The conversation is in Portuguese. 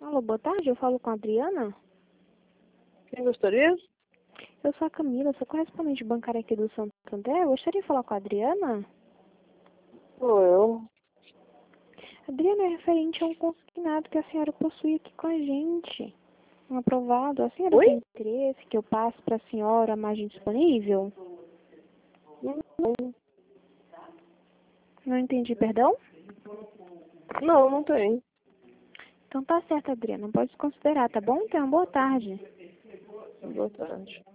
Alô, boa tarde, eu falo com a Adriana. Quem gostaria? Eu sou a Camila, sou correspondente bancária aqui do Santander. Eu gostaria de falar com a Adriana. Sou eu. Adriana, é referente a um consignado que a senhora possui aqui com a gente. Um aprovado. A senhora Oi? tem interesse que eu passe para a senhora a margem disponível? Não entendi, perdão? Não, não tem. Então tá certo, Adriana. Pode considerar, tá bom? Então, boa tarde. Boa tarde.